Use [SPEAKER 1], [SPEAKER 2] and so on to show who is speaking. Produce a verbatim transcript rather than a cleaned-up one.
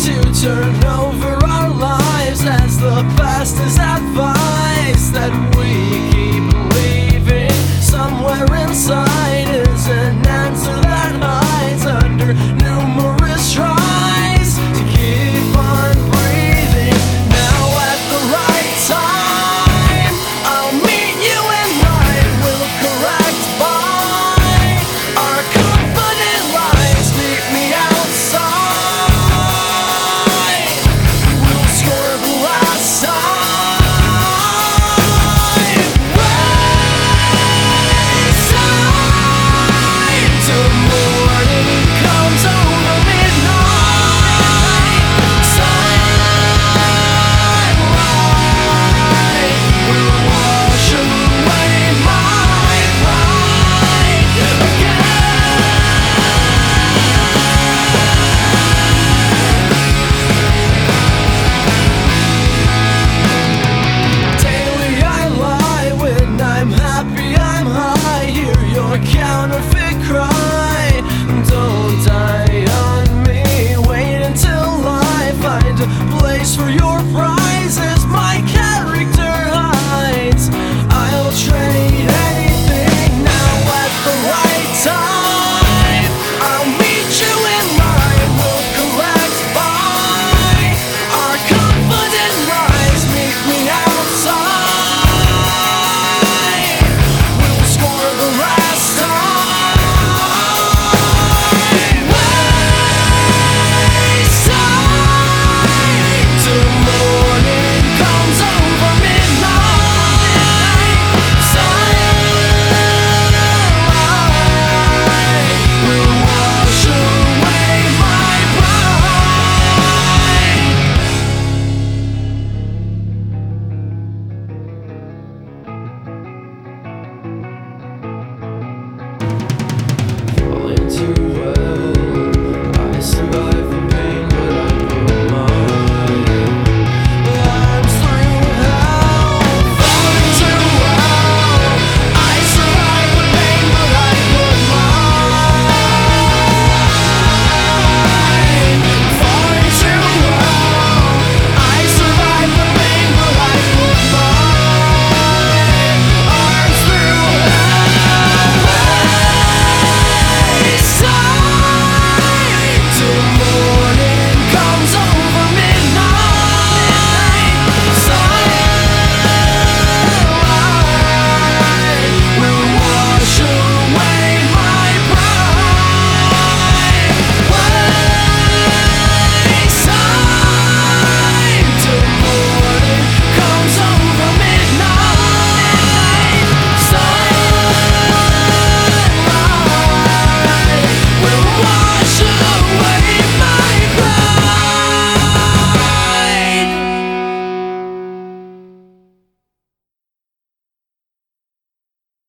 [SPEAKER 1] to turn over our lives as the past is advice that we keep believing somewhere inside is an answer that hides under numerous tries to keep on breathing. Now at the right time, I'll meet you and I will correct by our confident lies. Meet me outside, we'll score the last time. Waste time till morning comes over midnight. Sunlight will wash away my pride Daily I lie, when I'm happy I'm high. Hear your counterfeit cry, don't die on me. Wait until I find a place for your pride.